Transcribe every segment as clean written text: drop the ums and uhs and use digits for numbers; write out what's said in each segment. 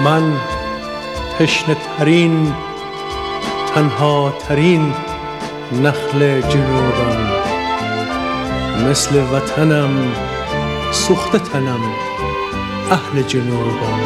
من تشنه ترین تنها ترین نخل جنوبم، مثل وطنم سوخته تنم اهل جنوبم.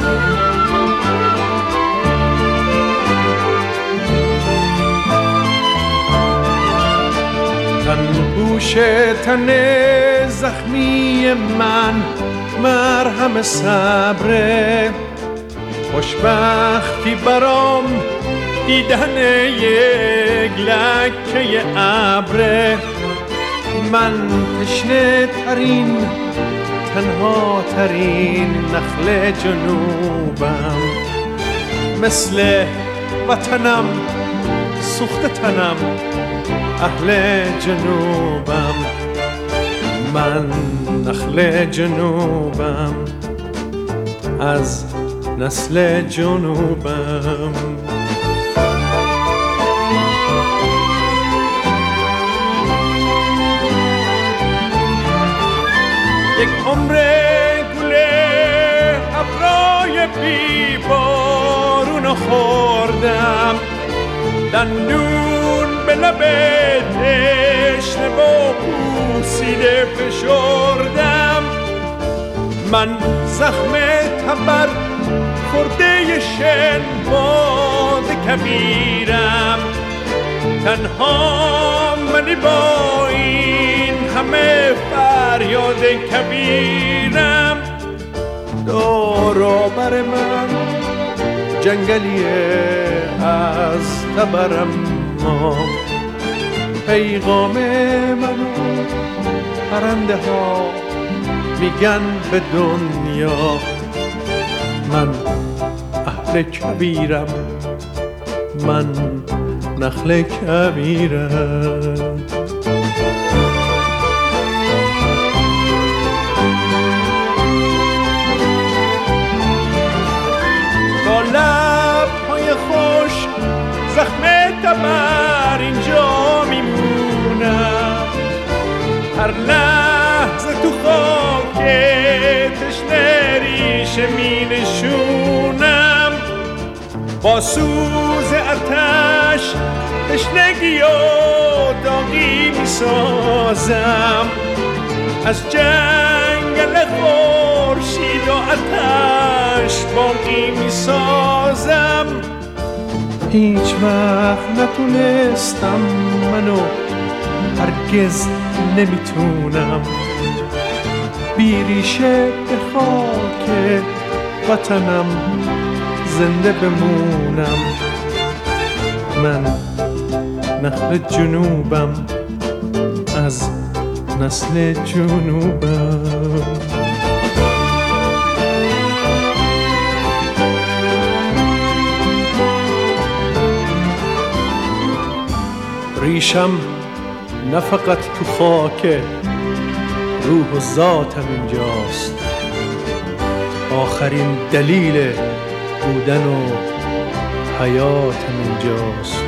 تنبوش تن زخمی من مرهم صبره، خوشبختی برام دیدن یک لکه ابره. من تشنه ترین تنها ترین نخل جنوبم، مثل وطنم سوخته تنم اهل جنوبم. من نخل جنوبم، از نسل جنوبم. یک عمر گله ابرای بی بارون خوردم، دندون به لب تشنه و پوسیده فشردم. من زخم تبر خورده شن باد کبیرم، تنها منی با این همه فریاد کبیرم. دور و بر من جنگلیه از تبرم، پیغام منو پرنده ها میگن به دنیا. من اهل کبیرم، من نخل کبیرم. با لب‌های خوش زخم تبر اینجا میمونم، هر لحظه تو خاک تشنه ریشه می نشونم. با سوز آتش تشنگی و داغی می سازم، از جنگل خورشید و آتش باقی می سازم. هیچ وقت نتونستم منو هرگز نمیتونم بی ریشه به خاک وطنم زنده بمونم. من نخل جنوبم، از نسل جنوبم. ریشم نه فقط تو خاک، روح و ذاتم اینجاست. آخرین دلیل بودن و حیاتم اینجاست.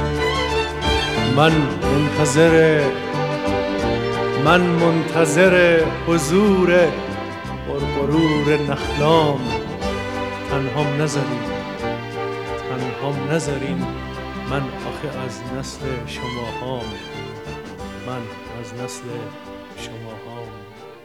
من منتظر حضور غرغرور نخلام. تنهام نذارین، من آخه از نسل شماهام، من از نسل شماهام.